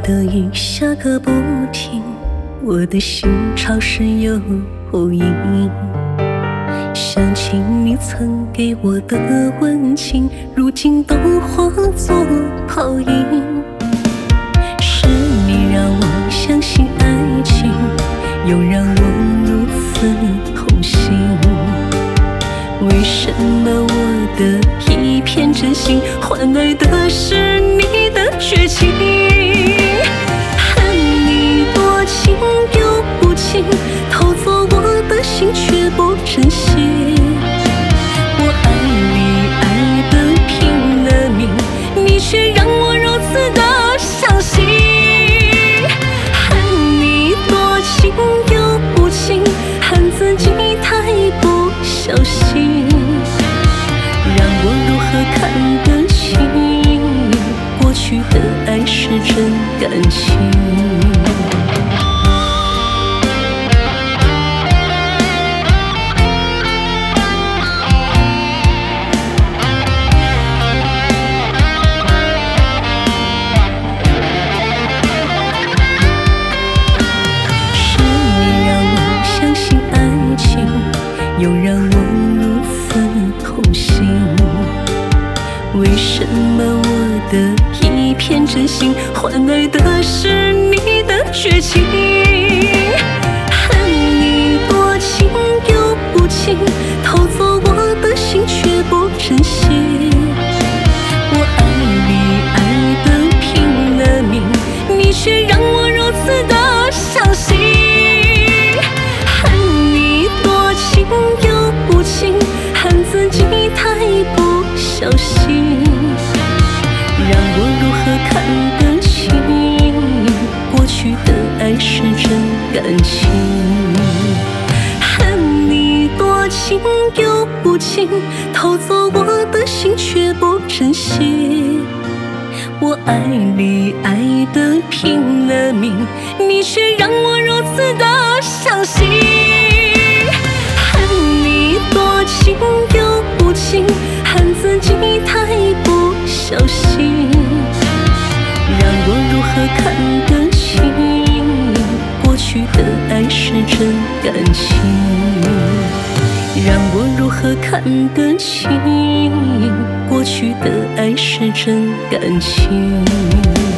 的雨下个不停，我的心潮湿又无影。想起你曾给我的温情，如今都化作泡影。是你让我相信爱情，又让我如此痛心。为什么我的一片真心换来的是你的绝情？恨你多情又无情，偷走我的心却不珍惜。我爱你爱得拼了命，你却让我如此的相信。恨你多情又无情，恨自己太不小心。让我如何看得清，过去的爱是真感情。又让我如此痛心，为什么我的一片真心换来的是你的绝情？恨你多情又无情，偷走我的心却不珍惜。我爱你爱得拼了命，你却让我如此的相信。恨自己太不小心，让我如何看得清，过去的爱是真感情。恨你多情又无情，偷走我的心却不珍惜。我爱你爱得拼了命，你却让我如此的相信。多情又无情，恨自己太不小心。让我如何看得清，过去的爱是真感情。让我如何看得清，过去的爱是真感情。